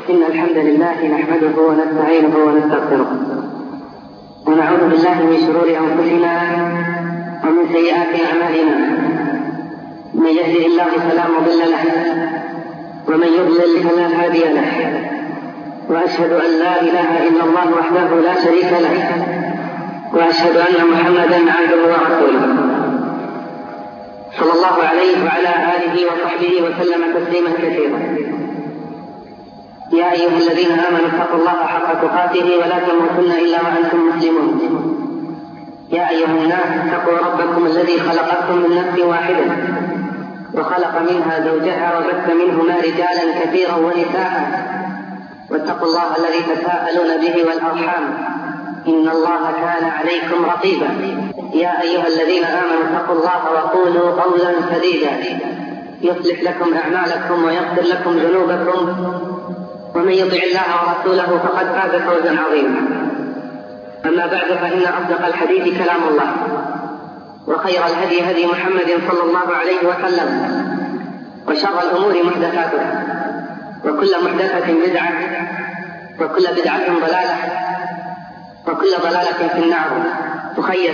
إن الحمد لله نحمده ونستعينه ونستغفره ونعوذ بالله من شرور أنفسنا ومن سيئات أعمالنا. من يهده الله فلا مضل له ومن يضلل فلا هادي له، وأشهد أن لا إله إلا الله وحده لا شريك له، وأشهد أن محمدا عبده ورسوله صلى الله عليه وعلى آله وصحبه وسلم تسليما كثيرا. يا أيها الذين آمنوا اتقوا الله حق تقاته ولا تموتن إلا وأنتم مسلمون. يا أيها الناس اتقوا ربكم الذي خلقكم من نفس واحدة وخلق منها زوجها وبث منهما رجالا كثيرا ونساء، واتقوا الله الذي تساءلون به والأرحام إن الله كان عليكم رقيبا. يا أيها الذين آمنوا اتقوا الله وقولوا قولا سديدا يصلح لكم أعمالكم ويغفر لكم ذنوبكم، ومن يطع الله ورسوله فقد فاز فوزا عظيما. أما بعد، فإن أصدق الحديث كلام الله، وخير الهدي هدي محمد صلى الله عليه وسلم، وشر الأمور محدثاتها، وكل محدثة بدعة، وكل بدعة ضلالة، وكل ضلالة في النار. تخيل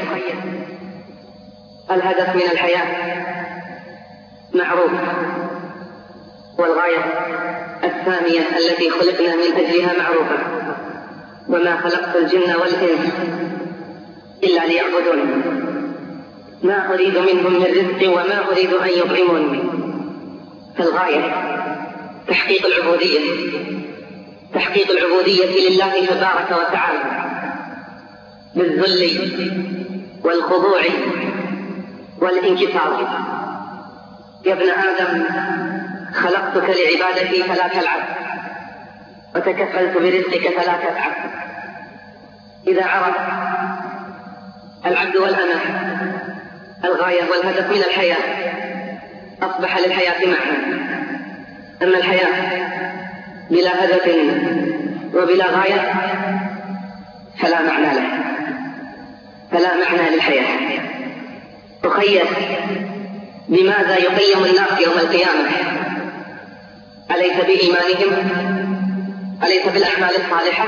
الهدف من الحياة معروف، والغاية الثانية التي خلقنا من أجلها معروفة، وما خلقت الجن والإنس إلا ليعبدون، ما أريد منهم من رزق وما أريد أن يطعمون. فالغاية تحقيق العبودية لله تبارك وتعالى بالذل والخضوع والانكسار. يا ابن آدم، خلقتك لعبادتي فلا تلعب، وتكفلت برزقك فلا تتعب. إذا عرف العبد والأمة الغاية والهدف من الحياة أصبح للحياة معنى. أما الحياة بلا هدف وبلا غاية فلا معنى له، فلا معنى للحياة. تخيل بماذا يقيم الناس يوم القيامة؟ أليس بإيمانهم؟ أليس بالأعمال الصالحة؟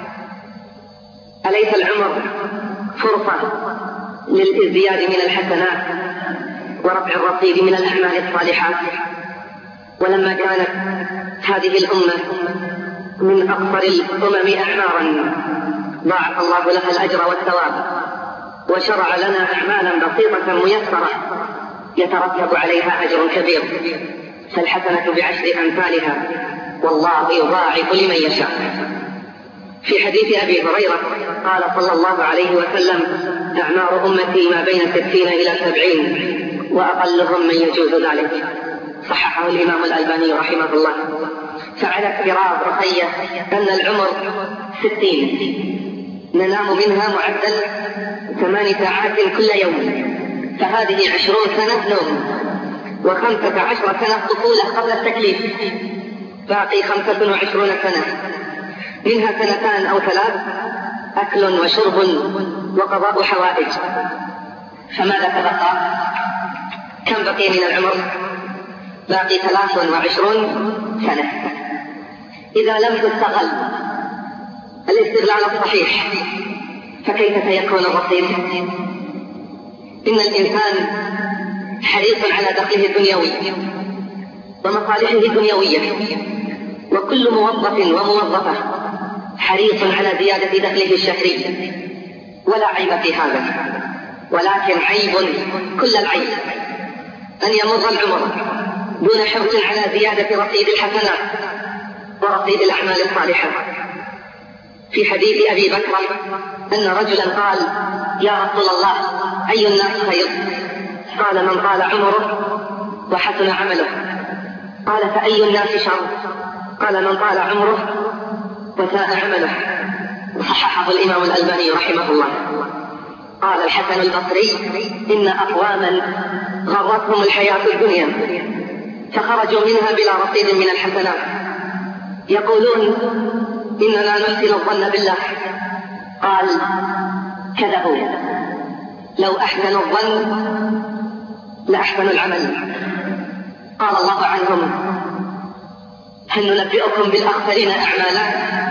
أليس العمر فرصة للازدياد من الحسنات ورفع الرصيد من الأعمال الصالحات؟ ولما كانت هذه الأمة من أقصر الأمم أعمارا ضاعف الله لها الأجر والثواب، وشرع لنا أعمالا بسيطة ميسرة يترتب عليها أجر كبير، فالحسنة بعشر أمثالها والله يضاعف لمن يشاء. في حديث أبي هريرة قال صلى الله عليه وسلم: أعمار أمتي ما بين 60 إلى 70، وأقلهم من يجوز ذلك. صححه الإمام الألباني رحمه الله. فعلى افتراض رخية أن العمر 60 ننام منها معدل 8 ساعات كل يوم، فهذه 20 سنة نوم، و15 سنة طفولة قبل التكليف، باقي 25 سنة، منها 2 أو 3 أكل وشرب وقضاء حوائج. فماذا تبقى؟ كم بقي من العمر؟ باقي 23 سنة. إذا لم تستغل الاستغلال الصحيح فكيف سيكون الرصيد؟ إن الإنسان حريص على دخله الدنيوي ومصالحه الدنيويه، وكل موظف وموظفة حريص على زيادة دخله الشهري، ولا عيب في هذا، ولكن عيب كل العيب أن يمر العمر دون حرص على زيادة رصيد الحسنات ورصيد الأعمال الصالحة. في حديث أبي بكر أن رجلا قال: يا رسول الله، أي الناس خير؟ قال: من طال عمره وحسن عمله. قال: فأي الناس شر؟ قال: من طال عمره وساء عمله. وصححه الإمام الألباني رحمه الله. قال الحسن البصري: إن أقواما غرتهم الحياة الدنيا فخرجوا منها بلا رصيد من الحسنات، يقولون: إننا نحسن الظن بالله. قال: كذبوا، لو أحسنوا الظن لأحسنوا العمل. قال الله عنهم: هل ننبئكم بالأخسرين أعمالا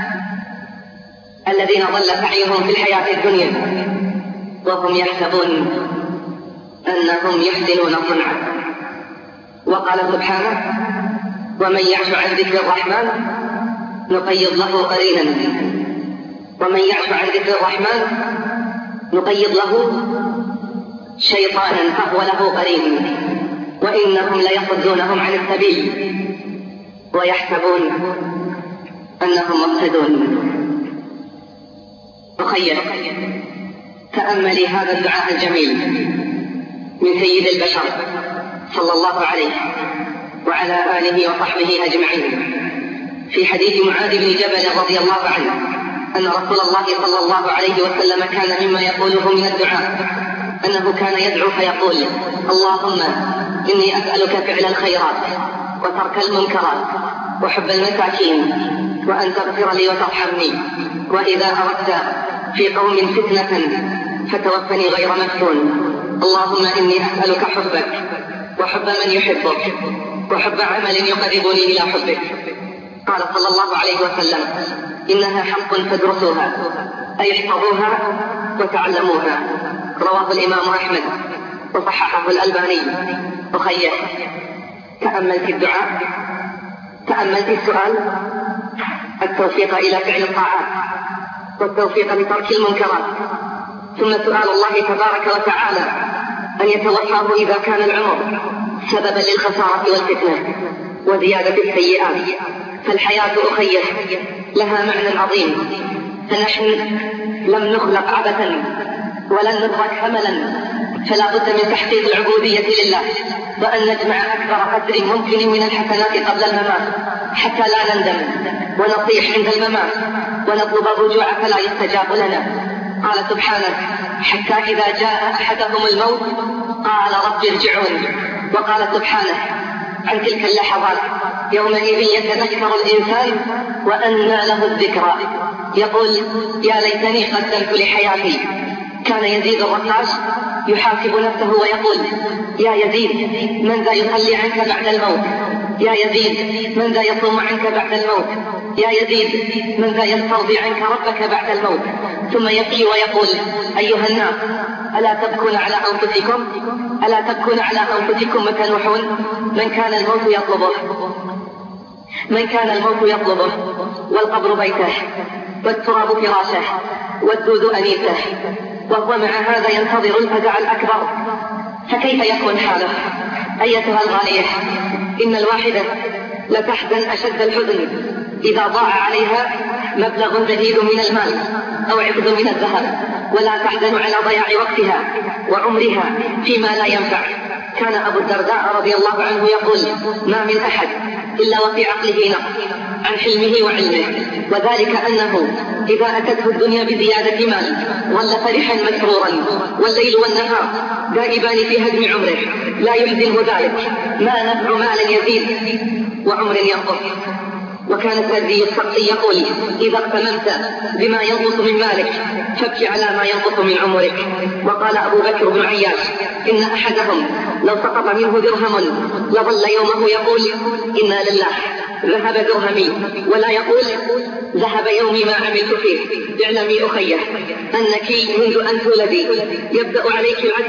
الذين ضل سعيهم في الحياة الدنيا وهم يحسبون أنهم يحسنون صنعا. وقال سبحانه: ومن يعش عن ذكر الرحمن نقيض له قرينا. ومن يعش عن ذكر الرحمن نقيض له شيطانا فهو له قرين وإنهم ليصدونهم عن السبيل ويحسبون أنهم مهتدون. أخير، تأملي هذا الدعاء الجميل من سيد البشر صلى الله عليه وعلى آله وصحبه أجمعين في حديث معاذ بن جبل رضي الله عنه أن رسول الله صلى الله عليه وسلم كان مما يقوله من الدعاء أنه كان يدعو فيقول: اللهم إني أسألك فعل الخيرات وترك المنكرات وحب المساكين وأن تغفر لي وترحمني، وإذا أردت في قوم فتنة فتوفني غير مفتون. اللهم إني أسألك حبك وحب من يحبك وحب عمل يقربني إلى حبك. قال صلى الله عليه وسلم: إنها حق فادرسوها، أي احفظوها وتعلموها. رواه الإمام أحمد وصححه الألباني. أخير، تأملت الدعاء، تأملت السؤال، التوفيق إلى فعل الطاعات والتوفيق لترك المنكرات، ثم سؤال الله تبارك وتعالى أن يتوفاه إذا كان العمر سببا للخسارة والفتنة وزيادة السيئات. فالحياة أخيه لها معنى عظيم، فنحن لم نخلق عبثا ولن ندرك هملا، فلا بد من تحقيق العبودية لله وأن نجمع أكبر قدر ممكن من الحسنات قبل الممات حتى لا نندم ونصيح عند الممات ونطلب الرجوع فلا يستجاب لنا. قال سبحانه: حتى إذا جاء أحدهم الموت قال رب ارجعون. وقال سبحانه عن تلك اللحظات: يومئذ يتذكر الإنسان وأنى له الذكرى، يقول: يا ليتني قدمت لحياتي. كان يزيد الرقاش يحاسب نفسه ويقول: يا يزيد، من ذا يصلي عنك بعد الموت؟ يا يزيد، من ذا يصوم عنك بعد الموت؟ يا يزيد، من ذا يسترضي عنك ربك بعد الموت؟ ثم يبكي ويقول: أيها الناس، ألا تبكون على أنفسكم؟ ألا تبكون على أنفسكم وتنوحون؟ من كان الموت يطلبه والقبر بيته والتراب فراشه والدود أنيسه، وهو مع هذا ينتظر الفزع الأكبر، فكيف يكون حاله؟ أيتها الغالية، إن الواحدة لتحزن أشد الحزن إذا ضاع عليها مبلغ جديد من المال أو عقد من الذهب، ولا تحزن على ضياع وقتها وعمرها فيما لا ينفع. كان أبو الدرداء رضي الله عنه يقول: ما من أحد إلا وفي عقله نقص عن حلمه وعلمه، وذلك أنه إذا أتته الدنيا بزيادة مال ظل فرحا مسرورا، والليل والنهار دائبان في هدم عمره لا يحزنه ذلك. ما نفع مال يزيد وعمر ينقص. وكان السدي الصقي يقول: إذا اغتنمت بما ينقص من مالك فابكي على ما ينقص من عمرك. وقال أبو بكر بن عياش: إن أحدهم لو سقط منه درهم لظل يومه يقول: إنا لله ذهب درهمي، ولا يقول ذهب يومي ما عملت فيه. اعلمي أخيه أنك منذ أن تولدي يبدأ عليك العد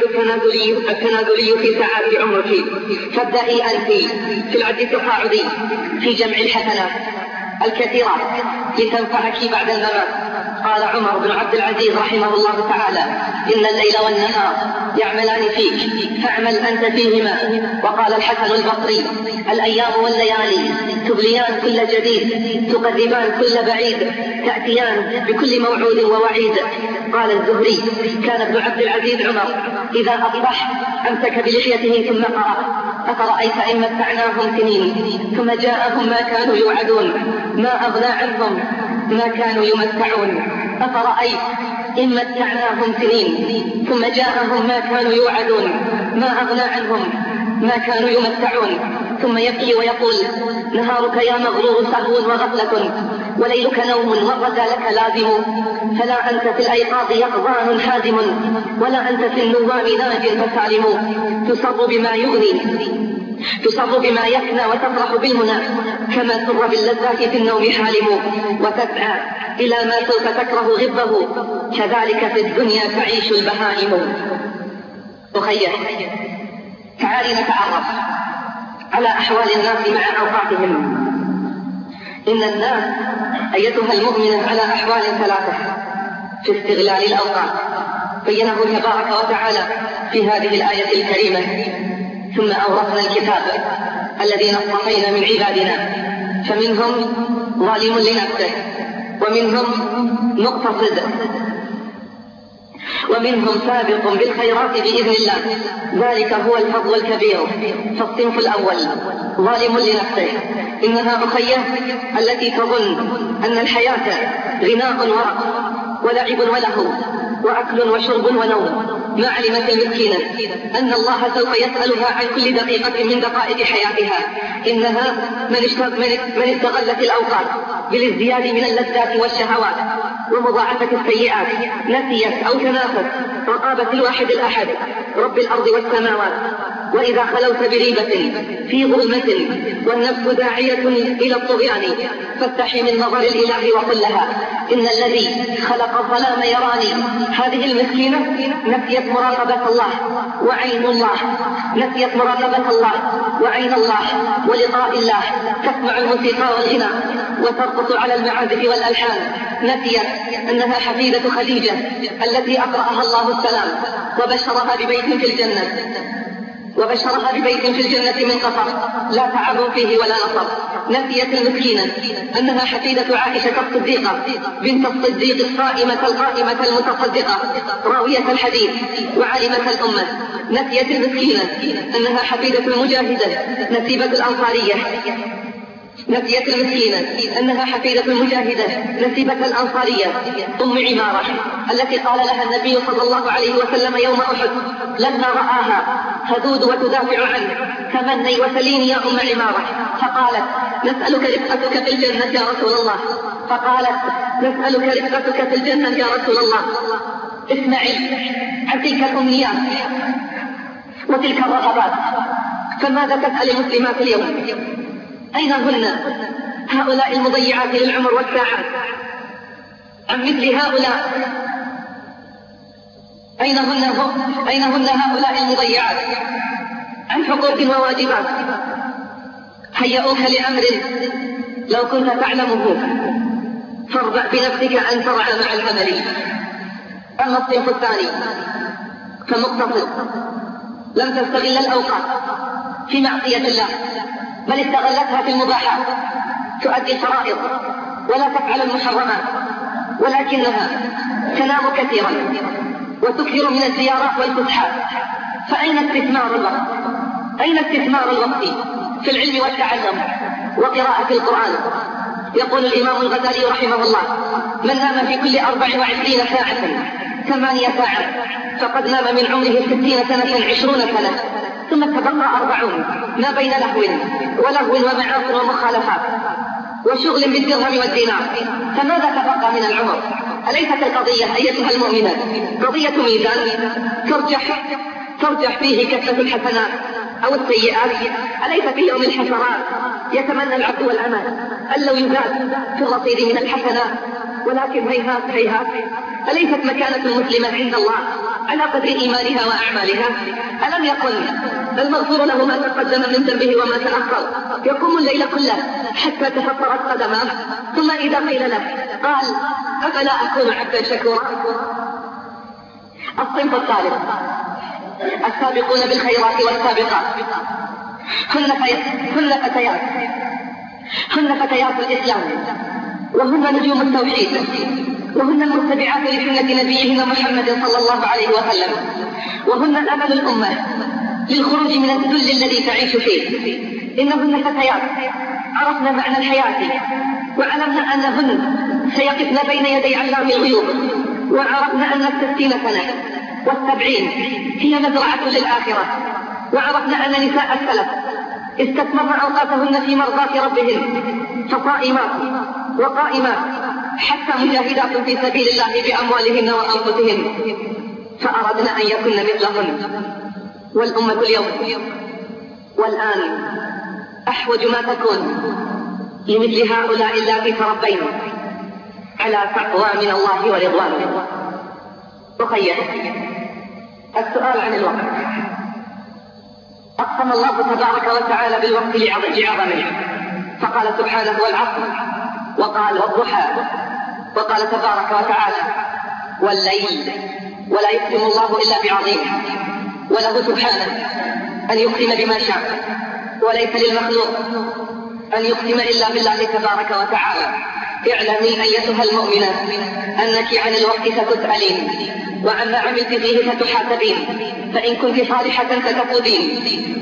التنازلي في ساعات عمرك، فابدأي أنت في العد التقاعدي في جمع الحسنات الكثيرة لتنفعك بعد الممات. قال عمر بن عبد العزيز رحمه الله تعالى: إن الليل والنهار يعملان فيك فاعمل أنت فيهما. وقال الحسن البصري: الأيام والليالي تبليان كل جديد، تقربان كل بعيد، تأتيان بكل موعود ووعيد. قال الزهري: كان ابن عبد العزيز عمر إذا أصبح أمسك بلحيته ثم قرأ: أفرأيت إن متعناهم سنين ثم جاءهم ما كانوا يوعدون ما أغنى عنهم ما كانوا يمتعون. أفرأيت إن متعناهم سنين ثم جاءهم ما كانوا يوعدون ما أغنى عنهم ما كانوا يمتعون. ثم يبكي ويقول: نهارك يا مغرور سهو وغفلة، وليلك نوم والغدا لك لازم، فلا أنت في الأيقاظ يقظان حازم، ولا أنت في النوام ناج فسالم. تصر بما يغني، تصر بما يفنى وتفرح بالمنى، كما سر باللذات في النوم حالم، وتسعى إلى ما سوف تكره غبه، كذلك في الدنيا تعيش البهائم. أخير، تعالي نتعرف على أحوال الناس مع أوقاتهم. إن الناس أيتها المؤمنة على أحوال ثلاثة في استغلال الأوقات، بينه تبارك وتعالى في هذه الآية الكريمة: ثم أورثنا الكتاب الذين اصطفينا من عبادنا فمنهم ظالم لنفسه ومنهم مقتصد ومنهم سابق بالخيرات بإذن الله، ذلك هو الفضل الكبير. فالصنف الأول ظالم لنفسه، إنها أخيه التي تظن أن الحياة غناء ورق ولعب ولهو وأكل وشرب ونوم، ما علمت المسكينة أن الله سوف يسألها عن كل دقيقة من دقائق حياتها. إنها من استغلت الأوقات بالازدياد من اللذات والشهوات ومضاعفة السيئات، نسيت أو تنافت رقابة الواحد الأحد رب الأرض والسماوات. وإذا خلوت بريبة في ظلمة والنفس داعية إلى الطغيان فاستحي من نظر الإله وقل لها: إن الذي خلق الظلام يراني. هذه المسكينة نسيت مراقبة الله وعين الله، نسيت مراقبة الله وعين الله ولقاء الله، تسمع الموسيقى والغناء وترقص على المعازف والألحان. نسيت أنها حفيدة خديجة التي أقرأها الله السلام وبشرها ببيت في الجنة من قصر لا تعب فيه ولا نصب. نسيت المسكينة أنها حفيدة عائشة الصديقة بنت الصديق الصائمة القائمة المتصدقة راوية الحديث وعالمة الأمة. نسيت المسكينة أنها حفيدة المجاهدة نسيبة الأنصارية. نسيت المسكينة أنها حفيدة المجاهدة نسيبة الأنصارية أم عمارة التي قال لها النبي صلى الله عليه وسلم يوم أحد لما رآها تذود وتدافع عنه: تمني وسليني يا أم عمارة. فقالت: نسألك رفقتك في الجنة يا رسول الله. يا رسول الله. اسمعي عن تلك الأمنيات وتلك الرغبات، فماذا تسأل المسلمات اليوم؟ أين هن هؤلاء المضيعات للعمر والساعات؟ عن مثل هؤلاء أين هن هؤلاء المضيعات عن حقوق وواجبات؟ هيئوك لأمر لو كنت تعلمه فاربع بنفسك أن ترعى مع العمل. أما الصنف الثاني فمقتصد، لم تستغل الأوقات في معصية الله بل استغلتها في المباحات، تؤدي الفرائض ولا تفعل المحرمات، ولكنها تنام كثيرا وتكثر من الزيارات والفسحات. فأين استثمار الوقت في العلم والتعلم وقراءة القرآن؟ يقول الإمام الغزالي رحمه الله: من نام في كل 24 ساعة 8 ساعات فقد نام من عمره 60 سنة 20 سنة، ثم تبقى 40 ما بين لهو ومعاصي ومخالفات وشغل بالدرهم والدينار. فماذا تبقى من العمر؟ أليست القضية أيتها المؤمنات قضية ميزان ترجح فيه كثرة الحسنات أو السيئات؟ أليس في يوم الحسرات يتمنى العبد والأمل أن لو يزاد في الرصيد من الحسنات؟ ولكن هيهات أليست مكانة المسلمة عند الله على قدر إيمانها وأعمالها؟ ألم يكن المغفور له ما تقدم من ذنبه وما تأخر يقوم الليل كله حتى تفطرت قدماه، ثم إذا قيل له قال: أفلا أكون عبدا شكورا؟ الصنف الثالث السابقون بالخيرات والسابقات، هن فتيات الإسلام، وهن نجوم التوحيد، وهن المتبعات لسنة نبيهن محمد صلى الله عليه وسلم، وهن أمل الأمة للخروج من الذل الذي تعيش فيه. إنهن فتيات عرفنا معنى الحياة، وعلمنا أنهن سيقفن بين يدي علام الغيوب، وعرفنا أن 60 سنة و70 هي مزرعة للآخرة، وعرفنا أن نساء السلف استثمرن أوقاتهن في مرضاة ربهن، فصائمات وقائمات حتى مجاهدات في سبيل الله بأموالهن وأنفسهن، فأردنا أن يكن مثلهن. والأمة اليوم والآن أحوج ما تكون لمثل هؤلاء اللاتي تربينا على تقوى من الله ورضوانه. أخي، السؤال عن الوقت. أقسم الله تبارك وتعالى بالوقت لعظمه، فقال سبحانه والعصر، وقال والضحى، وقال تبارك وتعالى والليل، ولا يقسم الله إلا بعظيمه، وله سبحانه أن يقسم بما شاء، وليس للمخلوق أن يقسم إلا بالله تبارك وتعالى. اعلمي أيتها المؤمنة أنك عن الوقت ستسألين، وعما عملت فيه ستحاسبين، فإن كنت صالحة ستفوزين،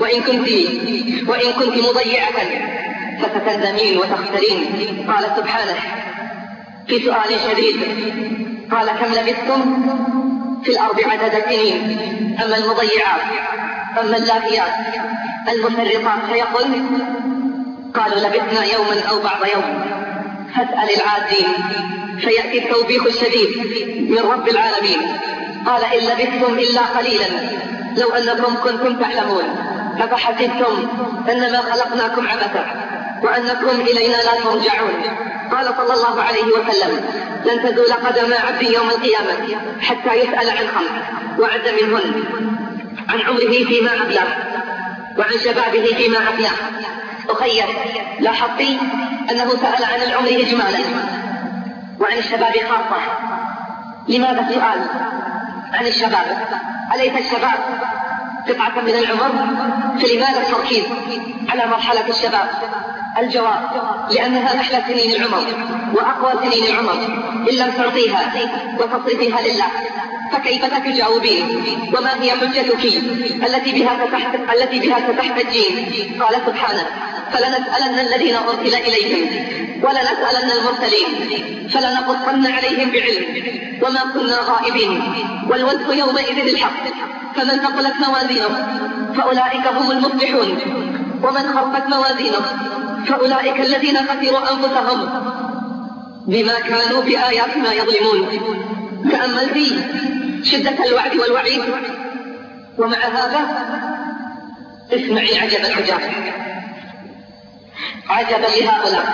وإن كنت مضيعة فستندمين وتخسرين. قال سبحانه في سؤال شديد، قال كم لبثتم في الأرض عدد سنين؟ أما المضيعات، أما اللاهيات المفرطات فيقول قالوا لبثنا يوما أو بعض يوم. فاسأل العادين فيأتي التوبيخ الشديد من رب العالمين، قال إن لبثتم إلا قليلا لو أنكم كنتم تعلمون، أفحسبتم أنما خلقناكم عبثا وأنكم إلينا لا ترجعون. قال صلى الله عليه وسلم لن تزول قدم عبد يوم القيامة حتى يسأل عن خمس، وعد منهن عن عمره فيما أبلغ، وعن شبابه فيما أفناه. أخي، لاحظتي أنه سأل عن العمر إجمالا وعن الشباب خاصة. لماذا السؤال عن الشباب؟ أليس الشباب قطعة من العمر؟ فلماذا التركيز على مرحلة الشباب؟ الجواب لأنها أحلى سنين العمر وأقوى سنين العمر، إن لم تعطيها وتصرفها لله فكيف تجاوبين؟ وما هي حجتك التي بها ستحتجين؟ قال سبحانه فلنسألن الذين أرسل إليهم ولنسألن المرسلين فلنقصن عليهم بعلم وما كنا غائبين والوزن يومئذ الحق فمن ثقلت موازينه فأولئك هم المفلحون ومن خفت موازينه فأولئك الذين خسروا أنفسهم بما كانوا بآياتنا يظلمون. تأمل في شدة الوعد والوعيد، ومع هذا اسمعي عجب العجاب، عجبا لهؤلاء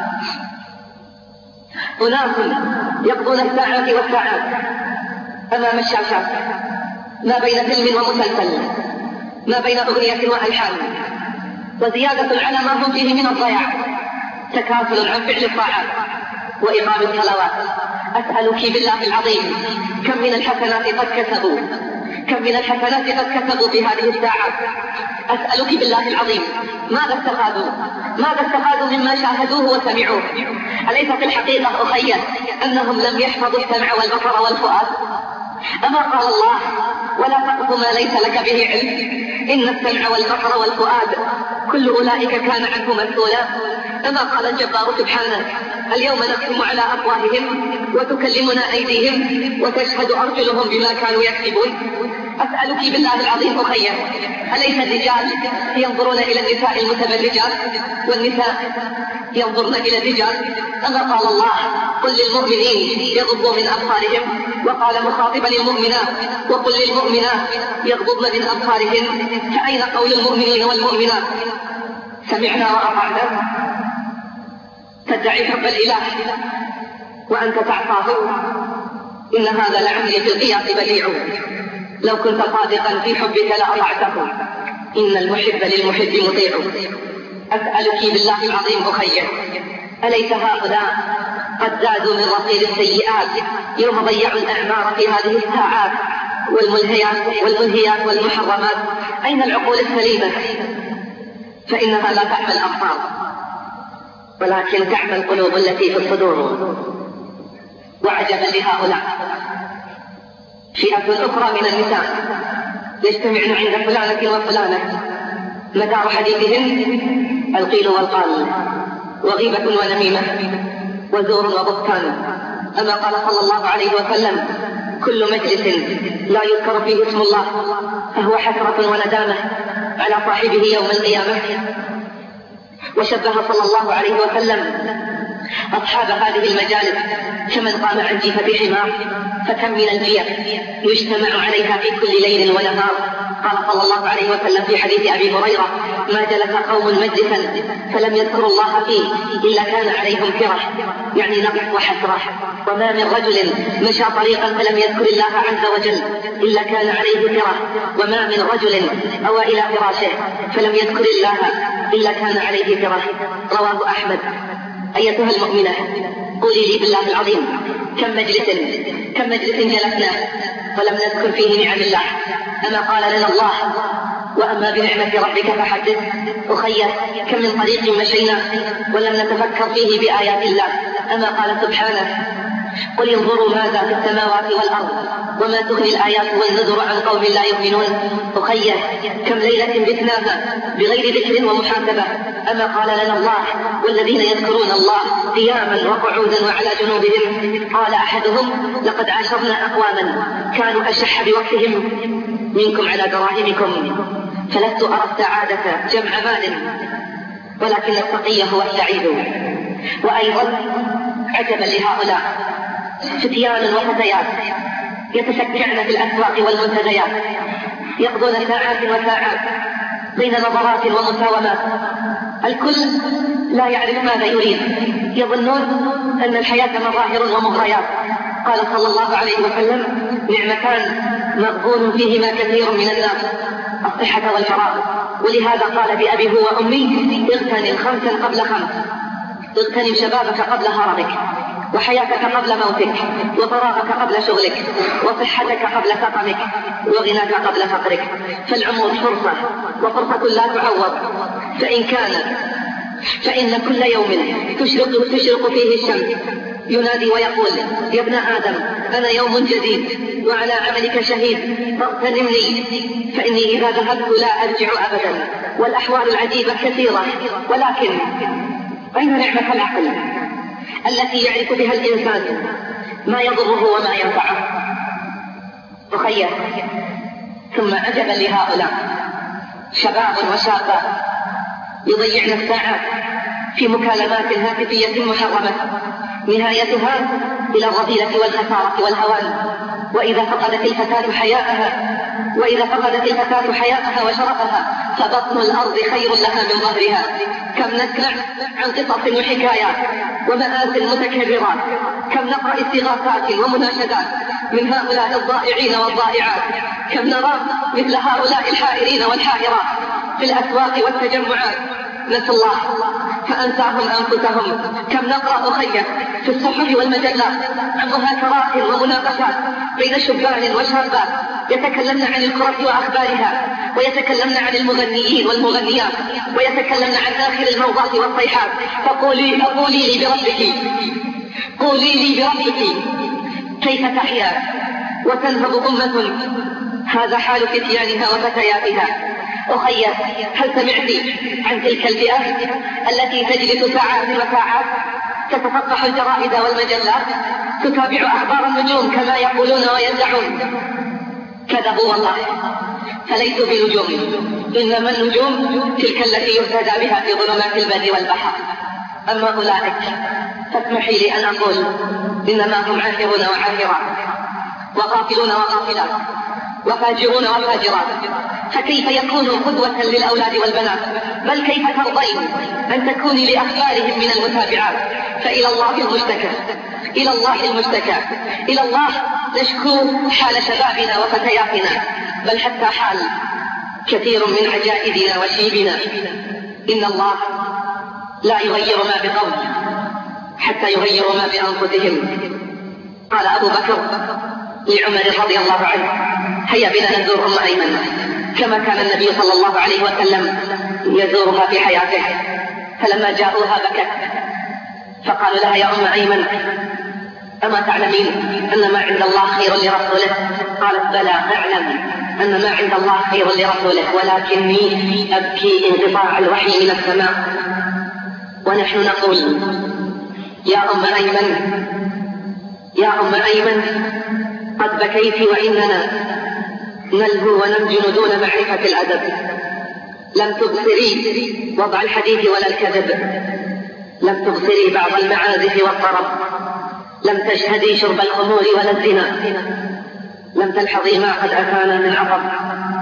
أناس يقضون الساعات والساعات أمام الشاشات، ما بين فيلم ومسلسل، ما بين أغنية وألحان، وزيادة على ما هم فيه من الضياع، تكاسل عن فعل الطاعات وإقام الصلوات. أسألك بالله العظيم كم من الحسنات قد كسبوا في هذه الساعات. أسألك بالله العظيم ماذا استفادوا مما شاهدوه وسمعوه؟ أليس في الحقيقة أخي أنهم لم يحفظوا السمع والبصر والفؤاد؟ أما قال الله ولا تقف ما ليس لك به علم إن السمع والبصر والفؤاد كل أولئك كان عنه مسؤولا. أما قال الجبار سبحانه اليوم نختم على أفواههم وتكلمنا أيديهم وتشهد أرجلهم بما كانوا يكسبون. أسألك بالله العظيم أخي أليس الرجال ينظرون إلى النساء المتبرجات والنساء ينظرن إلى الرجال؟ أما قال الله قل للمؤمنين يغضوا من أبصارهم، وقال مخاطبا للمؤمنات وقل للمؤمنات يغضضن من أبصارهن. فأين قول المؤمنين والمؤمنات سمعنا وأطعنا؟ تدعي حب الإله وأنت تعصاه، إن هذا لعمري في القياس بديع، لو كنت صادقا في حبك لأطعته، إن المحب للمحب مطيع. أسألك بالله العظيم أخي أليس هؤلاء قد زادوا من رصيد السيئات يوم ضيعوا الأعمار في هذه الساعات والملهيات والمحرمات؟ أين العقول السليمة؟ فإنها لا تعمى الأبصار ولكن تعمى القلوب التي في الصدور. وعجبا لهؤلاء فئة أخرى من النساء يجتمعن عند فلانة وفلانة، مدار حديثهم القيل والقال وغيبة ونميمة وزور وبهتان. أما قال صلى الله عليه وسلم كل مجلس لا يذكر فيه اسم الله فهو حسرة وندامة على صاحبه يوم القيامة. وشبه صلى الله عليه وسلم أصحاب هذه المجالس كمن قام عن جيفة حمار، فكم من الجيف يجتمع عليها في كل ليل ونهار قال صلى الله عليه وسلم في حديث أبي هريرة: ما جلس قوم مجلسا فلم يذكروا الله فيه إلا كان عليهم كره، يعني نقص وحسرة. وما من رجل مشى طريقا فلم يذكر الله عز وجل إلا كان عليه كره. وما من رجل أوى إلى فراشه فلم يذكر الله إلا كان عليه كره. رواه أحمد. أيتها المؤمنة، قولي لي بالله العظيم كم مجلس جلسنا ولم نذكر فيه نعم الله؟ أما قال لنا الله: وأما بنعمة ربك فحدث. أخي، كم من طريق مشينا ولم نتفكر فيه بآيات الله؟ أما قال سبحانه: قل انظروا ماذا في السماوات والأرض وما تغني الآيات والنذر عن قوم لا يؤمنون. أخي، كم ليلة بتناها بغير ذكر ومحاسبة؟ أما قال لنا الله: والذين يذكرون الله قياما وقعودا وعلى جنوبهم. قال أحدهم: لقد عاشرنا أقواما كانوا أشح بوقتهم منكم على دراهمكم، فلست أرى السعادة جمع مال ولكن التقي هو السعيد. وأيضا عجبا لهؤلاء فتيان وفتيات يتشكعن في الأسواق والمنتديات، يقضون ساعات وساعات بين نظرات ومساومات، الكل لا يعرف ماذا يريد، يظنون أن الحياة مظاهر ومغريات. قال صلى الله عليه وسلم: نعمتان مغبون فيهما كثير من الناس، الصحة والفراغ. ولهذا قال بأبي هو وأمي: اغتنم 5 قبل 5، اغتنم شبابك قبل هرمك، وحياتك قبل موتك، وفراغك قبل شغلك، وصحتك قبل سقمك، وغناك قبل فقرك. فالعمر فرصة، وفرصة لا تعوض. فإن كل يوم تشرق فيه الشمس ينادي ويقول: يا ابن آدم، أنا يوم جديد وعلى عملك شهيد، فاغتنمني فإني إذا ذهبت لا أرجع أبدا. والأحوال العجيبة كثيرة، ولكن أين نعمة العقل التي يعرف بها الإنسان ما يضره وما ينفعه؟ أخي، ثم عجبا لهؤلاء شباب وشابات يضيعن الساعات في مكالمات هاتفية محرمة نهايتها إلى الرذيلة والخسارة والهوان. وإذا فقدت الفتاة حياءها وشرفها فبطن الأرض خير لها من ظهرها. كم نسمع عن قصص وحكايات ومآسٍ متكررات، كم نقرأ استغاثات ومناشدات من هؤلاء الضائعين والضائعات، كم نرى مثل هؤلاء الحائرين والحائرات في الأسواق والتجمعات. نسوا الله فأنساهم أنفسهم. كم نقرأ أخي في الصحف والمجلات عن مهاترات ومناقشات بين شبان وشابات يتكلمن عن الكرة وأخبارها، ويتكلمن عن المغنيين والمغنيات، ويتكلمن عن آخر الموضات والصيحات. فقولي لي بربك كيف تحيا وتنهض أمة هذا حال فتيانها وفتياتها؟ أخي، هل سمعت عن تلك الفئة التي تجلس ساعات وساعات تتصفح الجرائد والمجلات، تتابع أخبار النجوم كما يقولون ويدعون؟ كذبوا والله، فليسوا بنجوم، إنما النجوم تلك التي يهتدى بها في ظلمات البر والبحر. أما أولئك فاسمحي لي أن أقول إنما هم عاهرون وعاهرات، وغافلون وغافلات، وفاجرون وفاجرات. فكيف يكونوا قدوة للأولاد والبنات؟ بل كيف ترضين أن تكوني لأخبارهم من المتابعات؟ فإلى الله المشتكى، إلى الله المشتكى، إلى الله نشكو حال شبابنا وفتياتنا، بل حتى حال كثير من عجائزنا وشيبنا. إن الله لا يغير ما بقوم حتى يغيروا ما بأنفسهم. قال أبو بكر لعمر رضي الله عنه: هيا بنا نزور أم أيمن كما كان النبي صلى الله عليه وسلم يزورها في حياته. فلما جاءوها بكت، فقالوا لها: يا أم أيمن، أما تعلمين أن ما عند الله خير لرسوله؟ قالت: بلى، أعلم أن ما عند الله خير لرسوله، ولكني أبكي انقطاع الوحي من السماء. ونحن نقول: يا أم أيمن، يا أم أيمن، قد بكيت وإننا نلهو ونمجن دون معرفة الأدب. لم تبصري وضع الحديث ولا الكذب، لم تبصري بعض المعازف والطرب، لم تشهدي شرب الخمور ولا الزنا، لم تلحظي ما قد أتانا من عطب.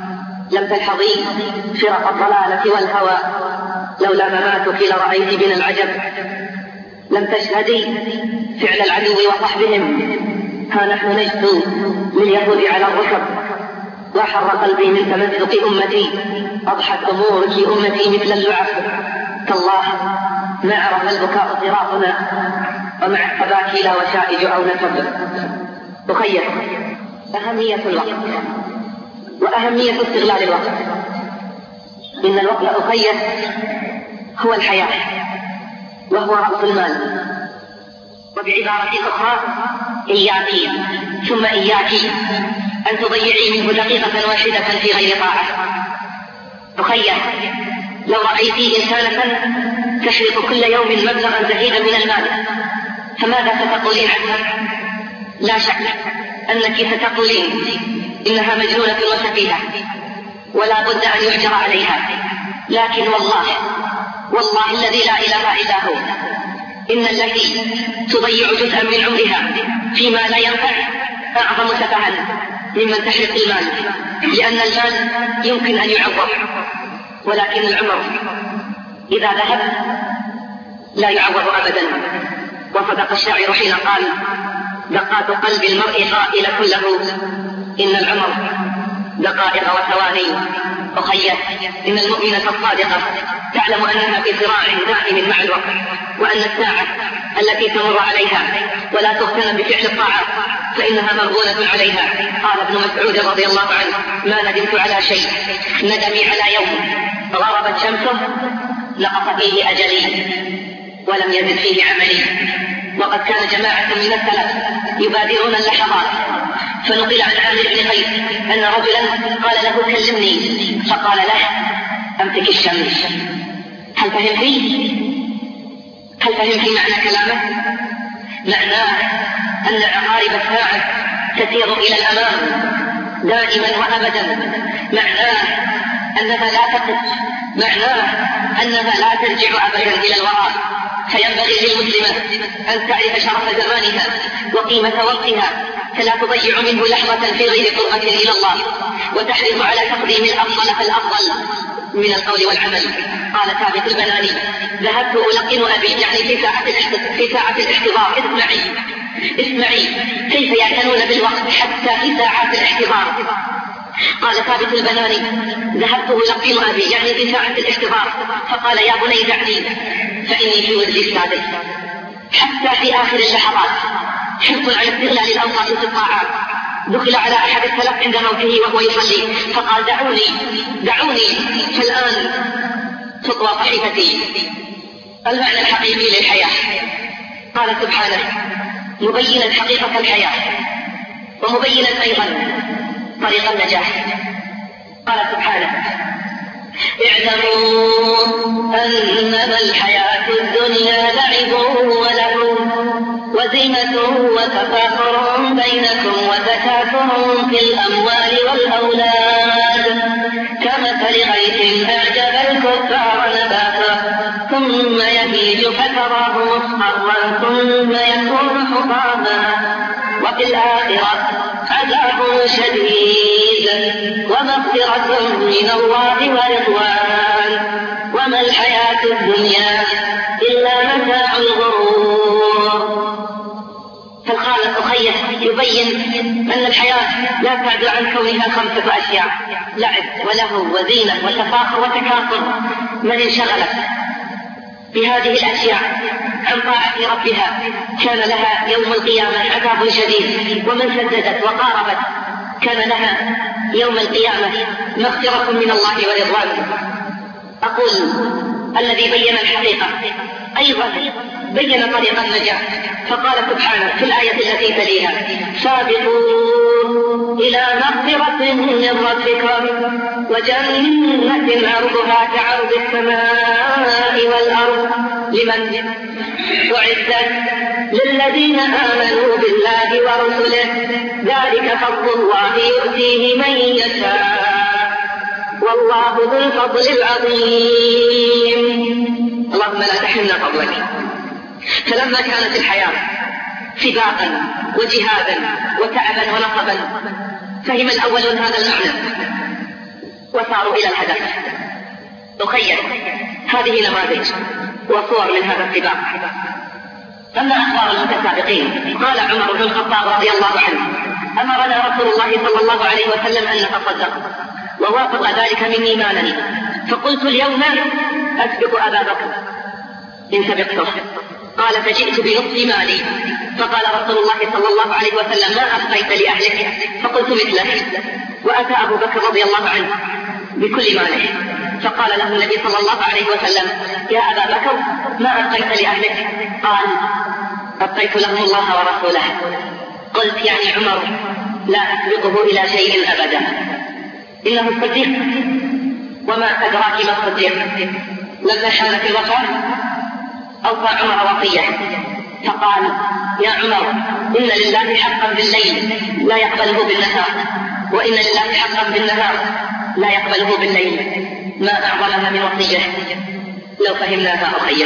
لم تلحظي فرق الضلالة والهوى، لولا مماتك لرأيت من العجب. لم تشهدي فعل العدو وصحبهم، ها نحن نجثو لليهود على الركب. وحر قلبي من تمزق أمتي، أضحت أمورك أمتي مثل اللعب. تالله ما عرف البكاء صراطنا، ومع التباكي لا وشائج أو نسب. أخير، أهمية الوقت وأهمية استغلال الوقت. إن الوقت أخير هو الحياة، وهو رأس المال. وبعبارة أخرى، إياك ثم إياك أن تضيعي منه دقيقة واحدة في غير طاعة. أخير، لو رأيت إنسانة تشرق كل يوم مبلغا زهيدا من المال، فماذا ستقولين عنها؟ لا شك أنك ستقولين إنها مجنونة وسفيهة ولا بد أن يحجر عليها. لكن والله الذي لا إله إلا هو، إن التي تضيع جزءا من عمرها فيما لا ينفع أعظم سفها ممن تحرق المال، لأن المال يمكن أن يعوض، ولكن العمر إذا ذهب لا يعوض أبدا. وصدق الشاعر حين قال: دقات قلب المرء قائلة له إن العمر دقائق وثواني. أخير، إن المؤمنة الصادقة تعلم أنها في صراع دائم مع الوقت، وأن الساعة التي تمر عليها ولا تغتنم بفعل الطاعات فإنها مرغونة عليها. قال ابن مسعود رضي الله عنه: ما ندمت على شيء ندمي على يوم غربت شمسه نقص فيه أجلي ولم يزد فيه عملي. وقد كان جماعة من السلف يبادرون اللحظات، فنقل عن عامر بن قيس أن رجلا قال له: كلمني، فقال له: أمسك الشمس. هل فهمتي معنى كلامه؟ معناه أن عقارب الساعة تسير إلى الأمام دائما وأبدا، معناه أنها لا تقف، معناه أنها لا ترجع أبدا إلى الوراء. فينبغي للمسلمة أن تعرف شرف زمانها وقيمة وقتها، فلا تضيع منه لحظة في غير قربة إلى الله، وتحرص على تقديم الأفضل فالأفضل من القول والعمل. قال ثابت البناني: ذهبت ألقن أبي، يعني في ساعة الاحتضار. اسمعي كيف يعتنون بالوقت حتى في ساعات الاحتضار. قال ثابت البناني: ذهبت ألقن أبي، يعني في ساعة الاحتضار، فقال: يا بني دعني فإني في وزري السادس. حتى في آخر اللحظات حرص على استغلال الأوقات في الطاعات. دخل على أحد السلف عند موته وهو يصلي، فقال: دعوني فالآن تطوى صحيفتي. المعنى الحقيقي للحياة. قال سبحانه مبينا حقيقة الحياة ومبينا أيضا طريق النجاح. قال سبحانه: اعلموا أنما الحياة الدنيا لعب ولهو وزينة وتفاخر بينكم وتكاثر في الأموال والأولاد كمثل غيث أعجب الكفار نباته ثم يهيج فتراه مصفرا ثم يكون حطاما وفي الآخرة عذاب شديد ومغفرة من الله ورضوان وما الحياة الدنيا إلا متاع الغرور. فالخالق أخيه يبين أن الحياة لا تعد عن كونها 5 أشياء: لعب ولهو وزينة وتفاخر وتكاثر. من انشغلت بهذه الأشياء عن طاعة ربها كان لها يوم القيامة عذاب شديد، ومن سددت وقاربت كان لها يوم القيامة مغفرة من الله ورضوانه. أقول الذي بين الحقيقة أيضا بين طريق النجاة، فقال سبحانه في الآية التي تليها: سابقوا إلى مغفرة من ربكم وجنة عرضها كعرض السماء والأرض لمن أعدت للذين آمنوا بالله ورسله ذلك فضل الله يؤتيه من يشاء والله ذو الفضل العظيم. اللهم لا تحرمنا فضلك. فلما كانت الحياة سباقا وجهادا وتعبا ونصبا فهم الأولون هذا المعنى، وساروا إلى الهدف. تخيل هذه نماذج وصور من هذا السباق. أما أخبار المتسابقين، قال عمر بن الخطاب رضي الله عنه: أمرنا رسول الله صلى الله عليه وسلم أن نتصدق، ووافق ذلك مني مالني، فقلت اليوم أسبق أبا بكر إن سبقته. قال: فجئت بنصف مالي، فقال رسول الله صلى الله عليه وسلم: ما أبقيت لأهلك؟ فقلت مثله. وأتى أبو بكر رضي الله عنه بكل ماله، فقال له النبي صلى الله عليه وسلم: يا أبا بكر، ما أبقيت لأهلك؟ قال: أبقيت لهم الله ورسوله. قلت: يعني عمر لا أسبقه إلى شيء أبدا، إنه الصديق. وما أدراك ما الصديق؟ لما حانت الوفاة أوصى عمر وصية فقال: يا عمر، إن لله حقا بالليل لا يقبله بالنهار، وإن لله حقا بالنهار لا يقبله بالليل. ما أعظمها من وصية لو فهمناها أخيه.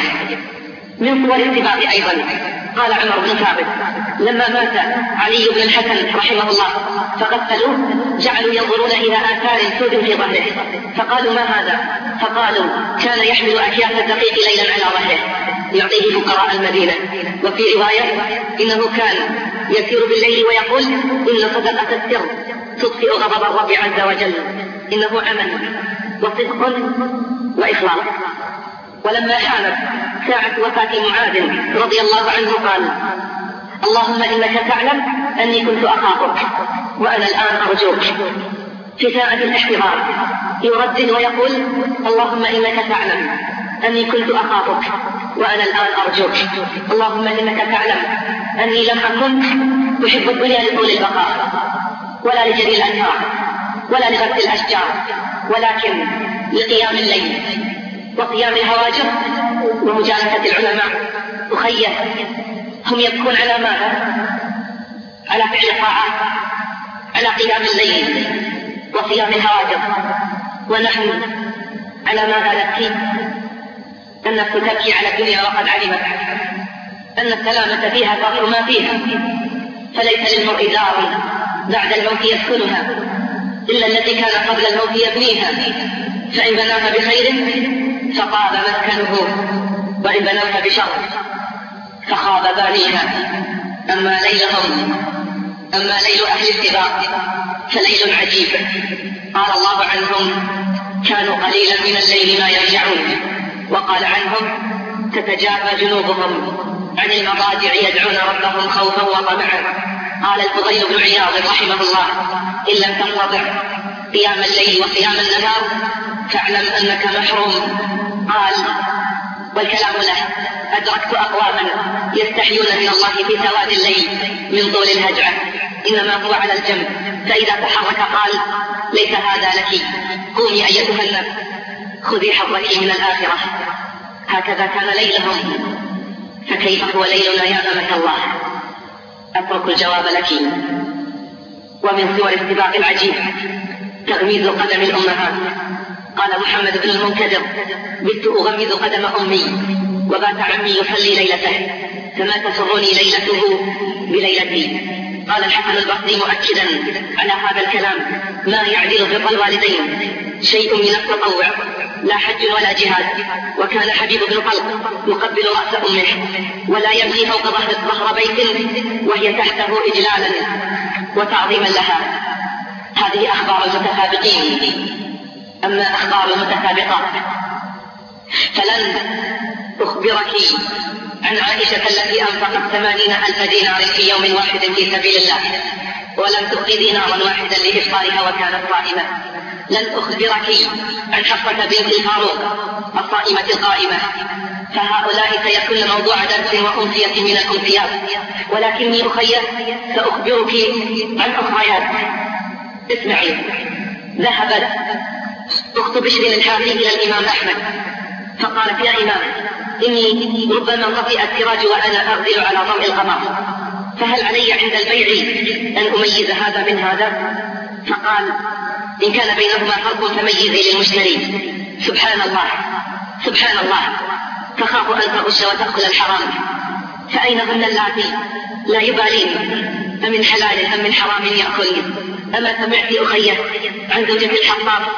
من صور السباق أيضا قال عمر بن ثابت: لما مات علي بن الحسن رحمه الله فغسلوه، جعلوا ينظرون إلى آثار سود في ظهره، فقالوا: ما هذا؟ فقالوا: كان يحمل أكياس الدقيق ليلا على ظهره يعطيه فقراء المدينة. وفي رواية: إنه كان يسير بالليل ويقول: إن صدقة السر تطفئ غضب الرب عز وجل، إنه عمل وصدق وإخلاص. ولما حانت ساعة وفاة معاذ رضي الله عنه قال: اللهم إنك تعلم أني كنت أخافك وأنا الآن أرجوك. في ساعة الاحتضار يردد ويقول: اللهم إنك تعلم أني كنت أخافك وأنا الآن أرجوك. اللهم إنك تعلم أني لم أكن أحب الدنيا لطول البقاء ولا لجري الأنهار ولا لغسل الأشجار، ولكن لقيام الليل وقيام الهواجر ومجالسة العلماء. أخي، هم يبكون على ماذا؟ على فعل الطاعات، على قيام الليل وقيام الهواجر، ونحن على ماذا نبكي؟ النفس تبكي على الدنيا وقد علمت أن السلامة فيها فضل ما فيها، فليس للمرء دار بعد الموت يسكنها إلا التي كان قبل الموت يبنيها، فإن بناها بخير فطاب مسكنه، وإن بنوها بشر فخاب بانيها. أما ليل أهل السباق فليل عجيب. قال الله عنهم: كانوا قليلا من الليل ما يرجعون. وقال عنهم: تتجافى جنوبهم عن المضاجع يدعون ربهم خوفا وطمعا. قال الفضيل بن عياض رحمه الله: إن لم تستطع قيام الليل وقيام النهار فاعلم أنك محروم. قال: والكلام له: أدركت أقواما يستحيون من الله في سواد الليل من طول الهجعة، إنما هو على الجنب، فإذا تحرك قال: ليس هذا لك، قومي أيتها النفس، خذي حظك من الآخرة. هكذا كان ليلهم، فكيف هو ليلنا يا أمة الله؟ أترك الجواب لك. ومن صور السباق العجيب تغميز قدم الأمهات. قال محمد بن المنكدر: بت أغمز قدم أمي وبات عمي يصلي ليلته، فما تسرني ليلته بليلتي. قال الحسن البصري مؤكدا على هذا الكلام: ما يعدل رضا الوالدين شيء من التطوع، لا حج ولا جهاد. وكان حبيب بن طلق يقبل رأس أمه ولا يمشي فوق ظهر بيت وهي تحته إجلالا وتعظيما لها. هذه أخبار المتسابقين. أما أخبار المتسابقات فلن أخبرك عن عائشة التي أنفقت 80,000 دينار في يوم واحد في سبيل الله ولم تؤتي دينارا واحدا لإفطارها وكانت صائمة. لن أخبرك عن حفصة بنت الفاروق الصائمة القائمة، فهؤلاء سيكون موضوع درس وأمسية من الأمسيات، ولكني أخي سأخبرك عن أخريات. اسمعي. ذهبت أخت بشر الحافي إلى الإمام أحمد فقالت: يا إمام، إني ربما انطفئ السراج وأنا أغزل على ضوء القمر، فهل علي عند البيع أن أميز هذا من هذا؟ فقال: إن كان بينهما فرق فميزي للمشتري. سبحان الله سبحان الله، تخاف أن تغش وتأكل الحرام. فأين هن اللاتي لا يبالين أمن حلال أم من حرام يأكل؟ أما سمعت أخي عن زوجة الحطاب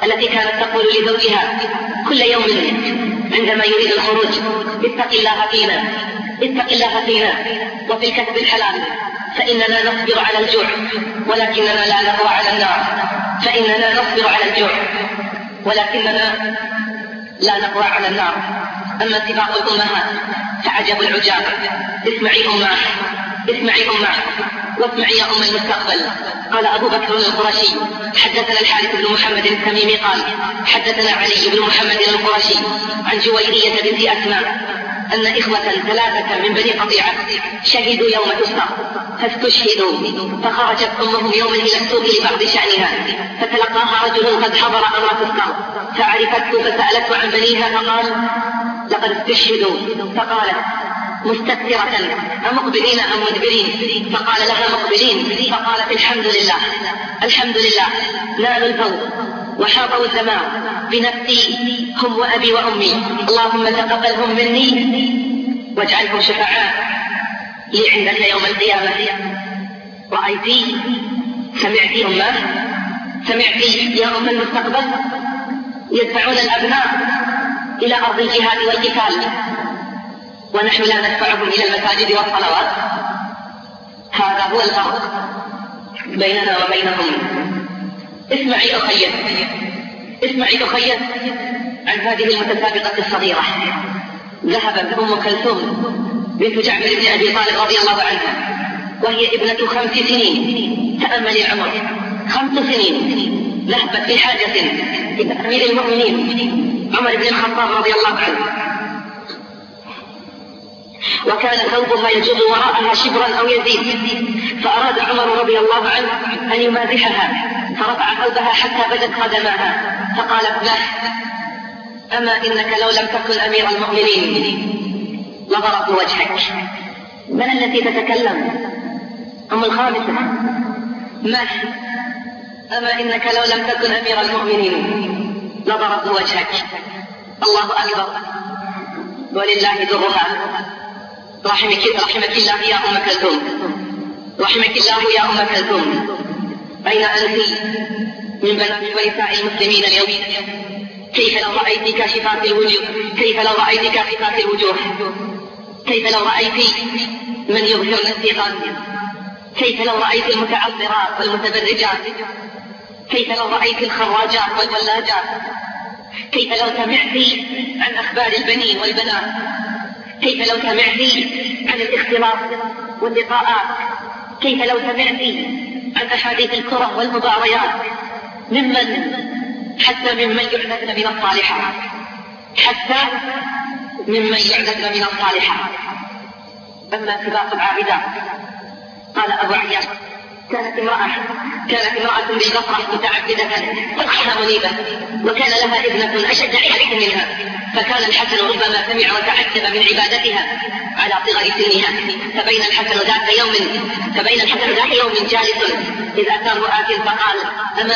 التي كانت تقول لزوجها كل يوم عندما يريد الخروج: اتق الله فينا، اتق الله فينا وفي الكسب الحلال، فإننا نصبر على الجوع ولكننا لا نقوى على النار، فإننا نصبر على الجوع ولكننا لا نقوى على النار. أما سباق الأمهات فعجب العجاب. اسمعي أمه، اسمعي أمه واسمعي يا أم المستقبل. قال أبو بكر القرشي: حدثنا الحارث بن محمد التميمي قال: حدثنا علي بن محمد القرشي عن جويرية بنت أسماء أن إخوة ثلاثة من بني قطيعة شهدوا يوم تسقى فاستشهدوا، فخرجت أمهم يوما إلى السوق لبعض شأنها، فتلقاها رجل قد حضر أمر تسقى فعرفته فسألته عن بنيها فقال: لقد استشهدوا. فقالت: مستكثرة أمقبلين أم مدبرين؟ فقال لها: مقبلين. فقالت: الحمد لله، الحمد لله، نالوا الفوز وحاطوا الزمان بنفسي هم وأبي وأمي، اللهم تقبلهم مني واجعلهم شفعاء لي عندك يوم القيامة. رأيتي؟ سمعتي أمه؟ سمعتي يا أم المستقبل؟ يدفعون الأبناء إلى أرض الجهاد والقتال ونحن لا ندفعهم إلى المساجد والصلوات. هذا هو الفرق بيننا وبينهم. اسمعي أخي، اسمعي أخي عن هذه المتسابقة الصغيرة. ذهبت أم كلثوم بنت جعفر بن أبي طالب رضي الله عنها وهي ابنة 5 سنين. تأمل العمر، 5 سنين. ذهبت بحاجة إلى أمير المؤمنين عمر بن الخطاب رضي الله عنه، وكان ثوبها يجر وراءها شبرا أو يزيد، فأراد عمر رضي الله عنه أن يمازحها فرفع ثوبها حتى بدت قدماها، فقالت له: أما إنك لو لم تكن أمير المؤمنين لضربت وجهك. من التي تتكلم؟ أم الخامسة. ما أما إنك لو لم تكن أمير المؤمنين لضربت وجهك. الله أكبر ولله درها. رحمك الله يا أم كلثوم، رحمك الله يا أم كلثوم. أين أنت من بنات ونساء المسلمين اليوم؟ كيف لو رأيت كاشفات الوجوه، كيف لو رأيت كاشفات الوجوه، كيف لو رأيت من يظهر الثقل، كيف لو رأيت المتعذرات والمتبرجات، كيف لو رأيت الخراجات والولاجات، كيف لو سمعت عن أخبار البنين والبنات، كيف لو سمعت عن الاختلاط واللقاءات، كيف لو سمعت عن أحاديث الكرة والمباريات حتى ممن يعددن من الصالحات، حتى ممن يعددن من الصالحات. أما سباق العابدات قال أبو عياش: كانت امرأة بالبصرة متعبدة فرحها منيبة، وكان لها ابنة أشد عليه منها، فكان الحسن ربما سمع وتعجب من عبادتها على صغر سنها، فبين الحسن ذات يوم جالس إذ أتاه آت فقال: أما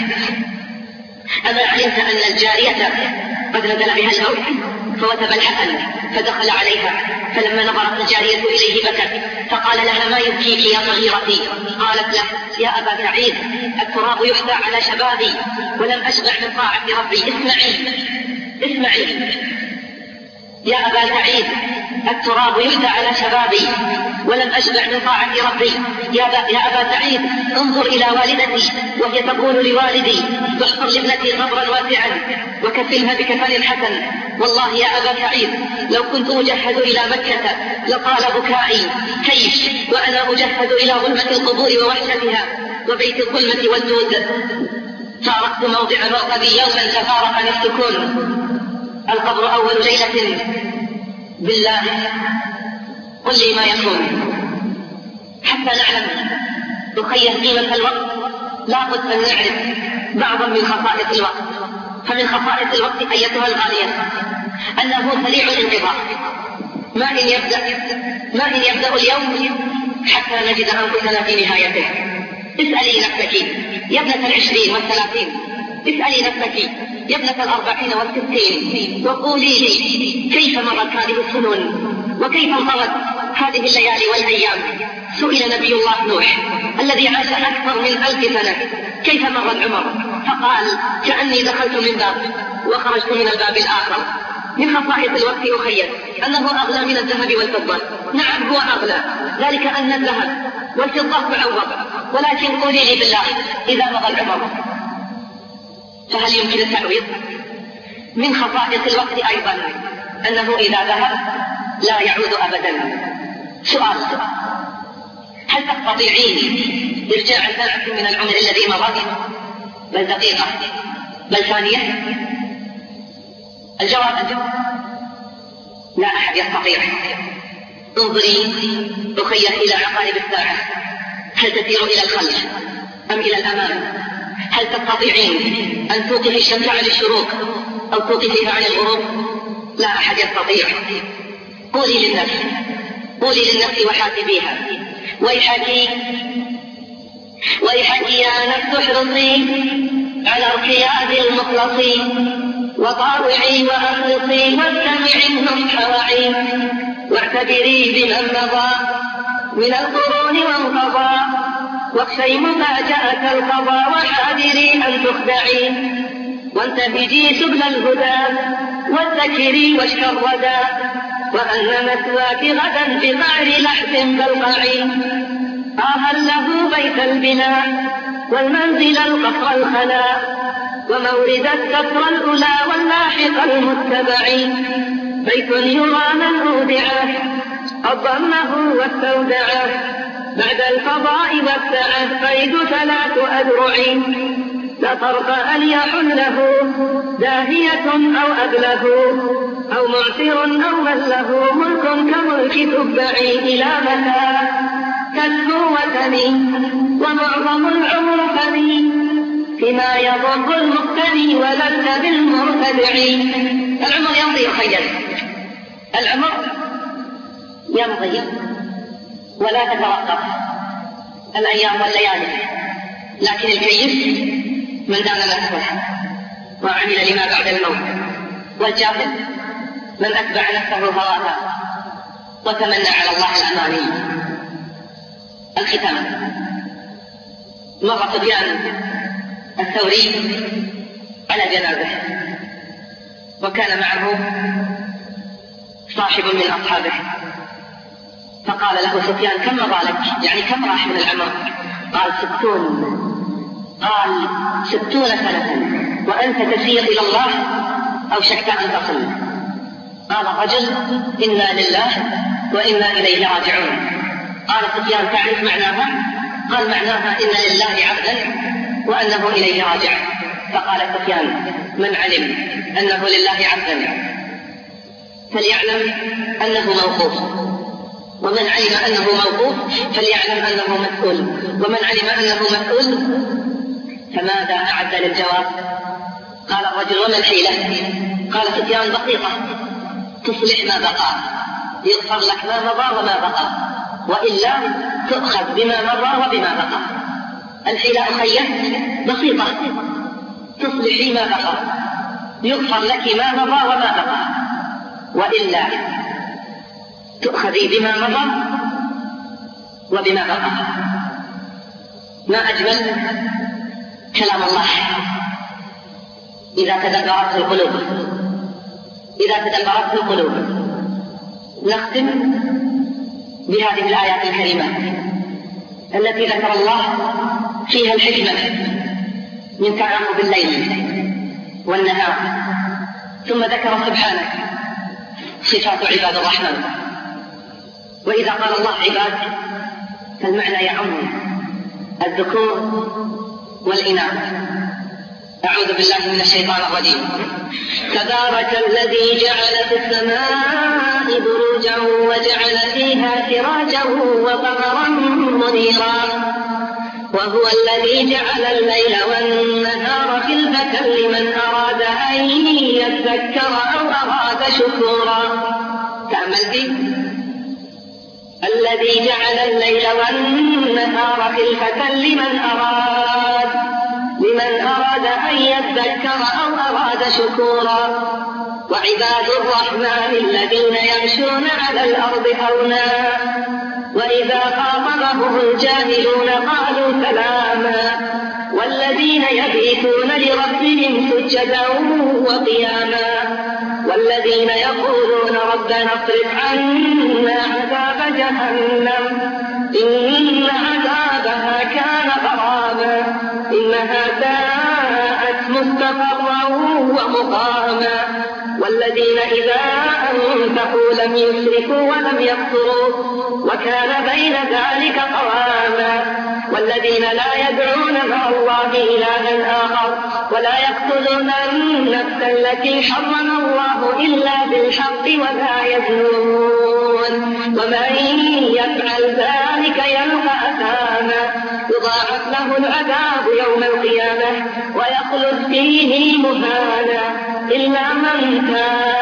علمت أن الجارية قد نزل بها الموت؟ فوثب الحسن فدخل عليها، فلما نظرت الجارية إليه بكت، فقال لها: ما يبكيك يا صغيرتي؟ قالت له: يا أبا سعيد، التراب يحثى على شبابي ولم أشبع من طاعة ربي. اسمعي يا أبا سعيد، التراب يحثى على شبابي ولم أشبع من طاعة ربي. يا أبا سعيد، انظر إلى والدتي وهي تقول لوالدي: احفر لابنتي قبرا واسعا وكفلها بكفن الحسن. والله يا أبا سعيد، لو كنت أجهز إلى مكة لطال بكائي، كيف وأنا أجهز إلى ظلمة القبور ووحشتها وبيت الظلمة والجود. فارقت موضع مرقدي يوما تفارقني السكون. القبر أول ليلة، بالله قل لي ما يكون. حتى نعلم نخيل قيمة الوقت لابد أن نعرف بعضا من خصائص الوقت. فمن خصائص الوقت أيتها الغالية أنه سريع الانقضاء. ما إن يبدأ اليوم حتى نجد أنفسنا في نهايته. اسألي نفسك يا ابنة 20 و30، اسألي نفسك يا ابنة 40 و60، وقولي لي كيف مرت هذه السنون وكيف انقضت هذه الليالي والأيام. سئل نبي الله نوح الذي عاش أكثر من 1000 سنة: كيف مر العمر؟ فقال كأني دخلت من باب وخرجت من الباب الآخر. من خصائص الوقت أخير أنه أغلى من الذهب والفضة. نعم هو أغلى، ذلك أن الذهب والفضة معوض، ولكن قولي لي بالله إذا مضى العمر فهل يمكن التعويض؟ من خصائص الوقت أيضا أنه إذا ذهب لا يعود أبدا. سؤال: هل تستطيعين إرجاع ساعة من العمر الذي مضى؟ بل دقيقة، بل ثانية؟ الجواب: لا أحد يستطيع. انظري أخير إلى عقارب الساعة، هل تسير إلى الخلف أم إلى الأمام؟ هل تستطيعين أن توقفي الشمس عن الشروق أو توقفيها عن الغروب؟ لا أحد يستطيع. قولي للنفس وحاسبيها: ويحكي يا نفس احرصي على ارتياد المخلصين، وطاوعي وأخلصي واستمعي النصح وعي، واعتبري بمن مضى من القرون وانقضى، واخشي مفاجأة القضاء، وحاذري أن تخدعي، وانتهجي سبل الهدى، واتكري واشكى الردى، وأن مثواك غدا في قعر لحد بلقعي. هل له بيت البناء والمنزل القصر الخلاء، ومورد السفر الأولى واللاحق المتبع، بيت يرى من أودعه أضمه واستودعه، بعد الفضاء والسعة قيد 3 أذرع، لا طرق أن يحله داهية أو أبله، أو معسر أو من له ملك كملك تبعي. إلى متى تسكو وتني ومعظم العمر فني، فيما يضر المقتني ولست بالمرتدع. العمر يمضي يا خير، العمر يمضي ولا تتوقف الأيام والليالي، لكن الكيس من دان نفسه وعمل لما بعد الموت، والجاهل من أتبع نفسه هواها وتمنى على الله الأماني. الختام: مر سفيان الثوري على جنازه، وكان معه صاحب من أصحابه، فقال له سفيان: كم مضى لك؟ يعني كم راح من العمر؟ قال: 60. قال: 60 سنة وأنت تسير إلى الله أوشكت أن تصل. قال الرجل: إنا لله وإنا إليه راجعون. قال سفيان: تعرف معناها؟ قال: معناها إن لله عبدا وأنه إليه راجع. فقال سفيان: من علم أنه لله عبدا فليعلم أنه موقوف، ومن علم أنه موقوف فليعلم أنه مسؤول، ومن علم أنه مسؤول فماذا أعد للجواب؟ قال الرجل: وما الحيلة؟ قال سفيان: بسيطة، تصلح ما بقى، يغفر لك ما مضى وما بقى، وإلا تؤخذ بما مضى وبما بقى. الحيلة أخية بسيطة، تصلحي ما بقى، يغفر لك ما مضى وما بقى، وإلا تؤخذي بما مضى وبما بقى. ما أجمل كلام الله إذا تدبرته القلوب، إذا تدبرته القلوب. نختم بهذه الآيات الكريمة التي ذكر الله فيها الحكمة من تعاقب الليل والنهار، ثم ذكر سبحانه صفات عباد الرحمن. وإذا قال الله عباد فالمعنى يعم الذكور والإناث. أعوذ بالله من الشيطان الرجيم. تبارك الذي جعل في السماء بروجا وجعل فيها سراجا وقمرا منيرا، وهو الذي جعل الليل والنهار خلفة لمن أراد أن يذكر أو أراد شكورا. تأمل الذي جعل الليل والنهار خلفة لمن أراد أن يذكر أو أراد شكورا. وعباد الرحمن الذين يمشون على الأرض هونا وإذا خاطبهم الجاهلون قالوا سلاما. والذين يبيتون لربهم سجدا وقياما والذين يقولون ربنا اصرف عنا عذاب جهنم إن عذابها كان غراما إنها ساءت مستقرا ومقاما والذين إذا أنفقوا لم يسرفوا ولم يقتروا وكان بين ذلك قواما والذين لا يدعون مع الله إلها آخر ولا يقتلون النفس التي حرم الله إلا بالحق ولا يزنون ومن يفعل ذلك يلقى أثاما يضاعف له العذاب يوم القيامة ويخلد فيه مهانا إلا من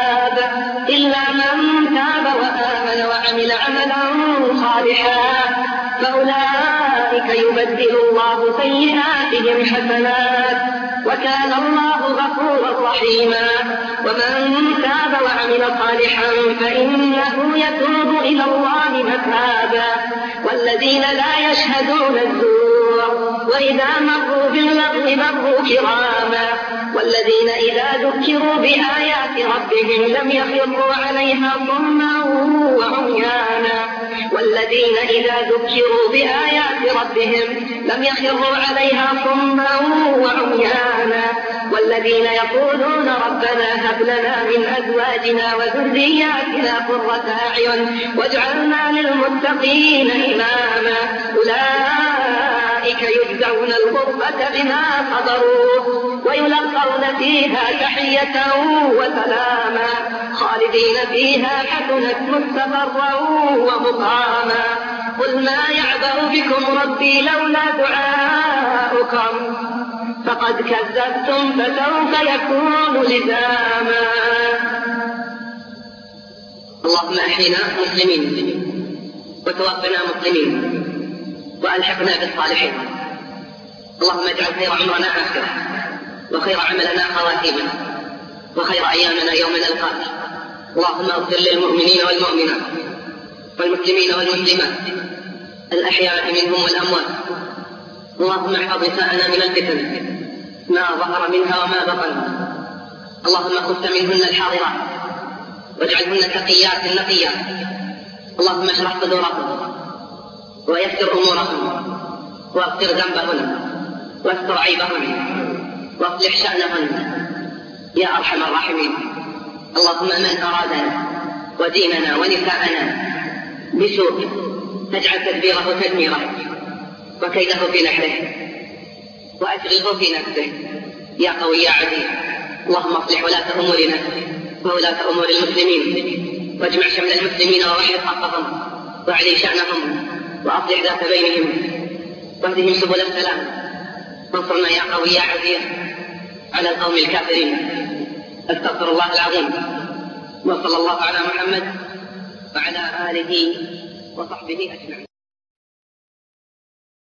تاب وآمن وعمل عملا صالحا فأولئك يبدل الله سيئاتهم حسنات وكان الله غفورا رحيما ومن تاب وعمل صالحا فإنه يتوب إلى الله متابا والذين لا يشهدون الزور وإذا مروا باللغو مروا كراما والذين إذا ذكروا بآيات ربهم لم يخروا عليها صما وعميانا والذين إذا ذكروا بآيات ربهم لم يخروا عليها صما وعميانا والذين يقولون ربنا هب لنا من أزواجنا وذرياتنا قرة أعين واجعلنا للمتقين إماما أولئك يجزون الغرفة بما صبروا ويلقون فيها تحية وسلاما خالدين فيها حسنت مستقرا ومقاما قل ما يعبأ بكم ربي لولا دعاؤكم فقد كذبتم فسوف يكون لزاما. اللهم أحينا مسلمين وتوفنا مسلمين وألحقنا بالصالحين. اللهم اجعل خير عمرنا آخرة وخير عملنا خواتيمنا وخير أيامنا يوم نلقاك. اللهم اغفر للمؤمنين والمؤمنات والمسلمين والمسلمات الأحياء منهم والأموات. اللهم احفظ نساءنا من الفتن ما ظهر منها وما بطن. اللهم خذ منهن الحاضرات واجعلهن تقيات نقيات. اللهم اشرح صدورهم ويسر أمورهم واغفر ذنبهن واستر عيبهن واصلح شأنهن يا أرحم الراحمين. اللهم من أرادنا وديننا ونساءنا بسوء فاجعل تدبيره تدميره وكيده في نحره وأشغله في نفسه يا قوي يا عزيز. اللهم اصلح ولاة أمورنا وولاة أمور المسلمين واجمع شمل المسلمين ووحد حقهم واعلي شأنهم وأصلح ذات بينهم واهدهم سبل السلام وانصرنا يا قوي يا عزيز على القوم الكافرين. استغفر الله العظيم وصلى الله على محمد وعلى آله وصحبه أجمعين.